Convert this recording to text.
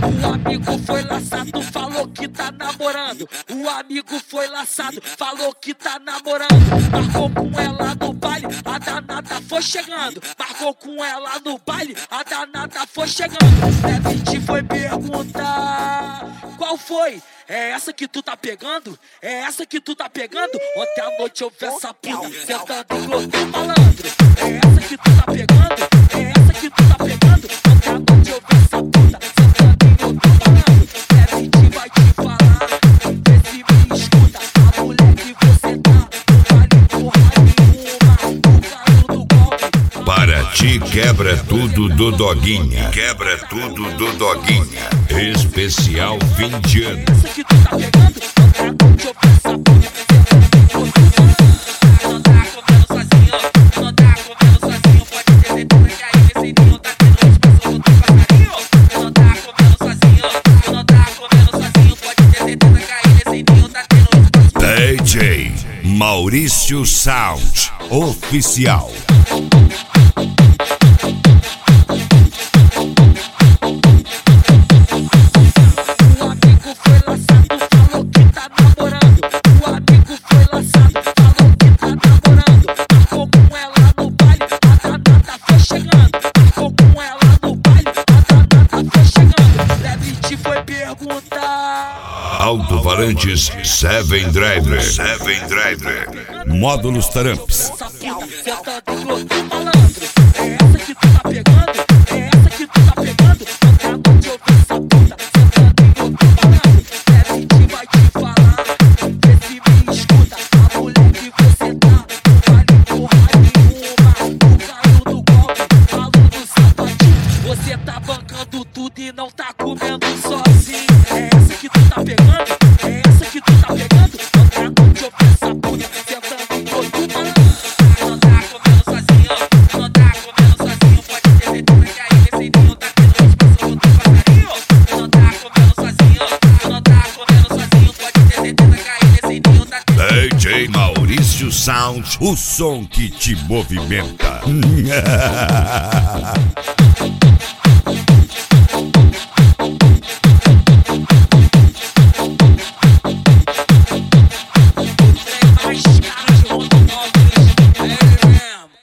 O amigo foi laçado, falou que tá namorando. O amigo foi laçado, falou que tá namorando. Marcou com ela no baile, a danada foi chegando. Marcou com ela no baile, a danada foi chegando. Deve foi perguntar qual foi? É essa que tu tá pegando? É essa que tu tá pegando? Ontem à noite eu vi essa puta sentando em glotão malandro. É essa que tu tá pegando? É essa que tu tá pegando? Ontem à noite eu vi essa puta sentando em glotão malandro. Deve vai te falar, vê se me escuta. A mulher que você tá, não vale porra nenhuma. O caro do golpe. Para ti quebra tudo do Doguinha. Quebra tudo do Doguinha. Especial fim de ano. Essa que tu tá pegando, ontem à noite eu vi essa puta sentando em glotão malandro. Não tá comendo sozinho, não tá comendo sozinho. Pode ter certeza que aí nesse ninho tá tendo espaço outro passarinho. Não tá comendo sozinho, não tá comendo sozinho. Pode ter certeza que aí nesse ninho tá tendo espaço. DJ Maurício Sound Oficial. Alto-falantes Seven Driver. Seven Driver. Módulos Taramps. Você tá bancando tudo e não tá comendo sozinho. É essa que tu tá pegando? É essa que tu tá pegando? Não tá com eu essa puta sentando em todo malandro. Não tá comendo sozinho, não tá comendo sozinho. Pode ter certeza que aí nesse ninho tá tendo espaço outro passarinho. Não tá comendo sozinho, não tá comendo sozinho. Pode ter certeza que aí nesse ninho tá tendo. DJ Maurício Sound, o som que te movimenta.